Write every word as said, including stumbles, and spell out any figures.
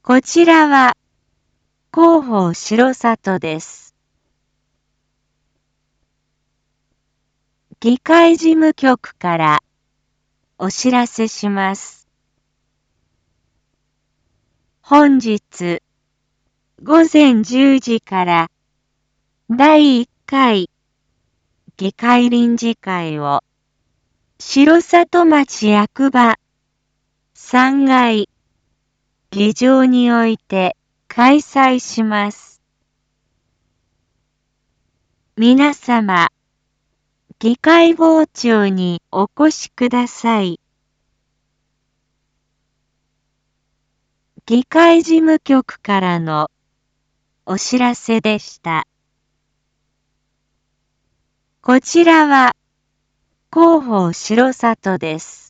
こちらは広報城里です。議会事務局からお知らせします。本日ごぜんじゅうじからだいいっかい議会臨時会を城里町役場さんがい議場において開催します。皆様、議会傍聴にお越しください。議会事務局からのお知らせでした。こちらは広報城里です。